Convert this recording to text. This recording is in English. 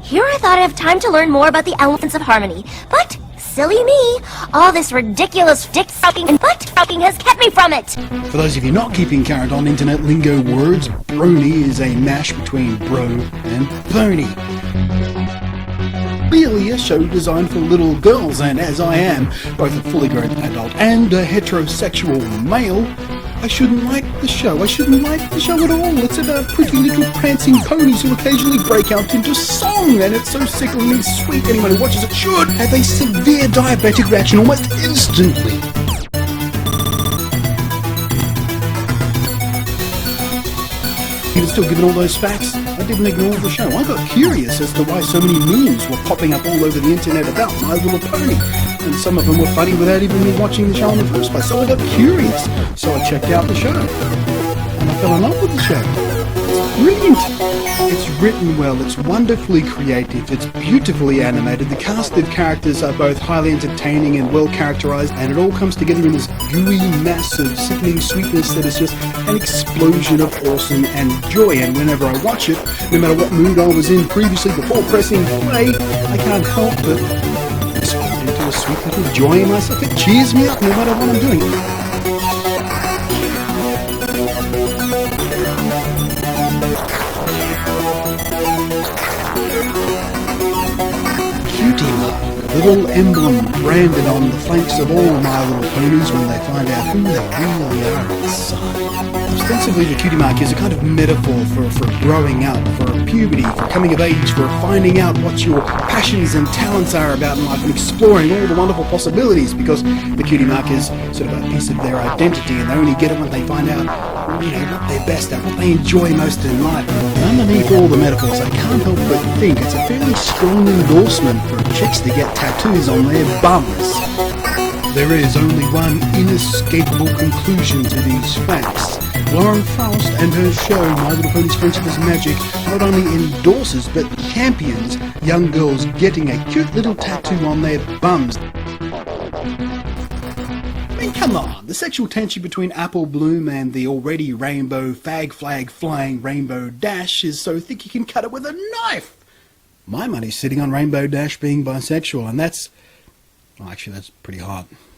Here I thought I'd have time to learn more about the elements of harmony, but silly me, all this ridiculous dick-sucking and butt-fucking has kept me from it. For those of you not keeping current on internet lingo words, brony is a mash between bro and pony. Clearly a show designed for little girls, and as I am both a fully grown adult and a heterosexual male, I shouldn't like the show. I shouldn't like the show at all. It's about pretty little prancing ponies who occasionally break out into song, and it's so sickeningly sweet anyone who watches it should have a severe diabetic reaction almost instantly. Even still, given all those facts, I didn't ignore the show. I got curious as to why so many memes were popping up all over the internet about My Little Pony. And some of them were funny without even me watching the show in the first place. So I got curious. So I checked out the show. And I fell in love with the show. It's brilliant. It's written well. It's wonderfully creative. It's beautifully animated. The cast of characters are both highly entertaining and well characterized. And it all comes together in this gooey mass of sickening sweetness that is just an explosion of awesome and joy. And whenever I watch it, no matter what mood I was in previously before pressing play, I can't help but explode into a sweet little joy in myself. It cheers me up no matter what I'm doing. Cutie Mark, little emblem branded on the flanks of all My Little Ponies when they find out who they really are inside. Ostensibly, the cutie mark is a kind of metaphor for growing up, for puberty, for coming of age, for finding out what your passions and talents are about in life and exploring all the wonderful possibilities, because the cutie mark is sort of a piece of their identity, and they only get it when they find out, you know, what they're best at, what they enjoy most in life. And underneath all the metaphors, I can't help but think it's a fairly strong endorsement for chicks to get tattoos on their bums. There is only one inescapable conclusion to these facts. Lauren Faust and her show, My Little Pony's Friendship is Magic, not only endorses but champions young girls getting a cute little tattoo on their bums. I mean, come on, the sexual tension between Apple Bloom and the already rainbow fag flag flying Rainbow Dash is so thick you can cut it with a knife. My money's sitting on Rainbow Dash being bisexual, and that's, well, actually that's pretty hot.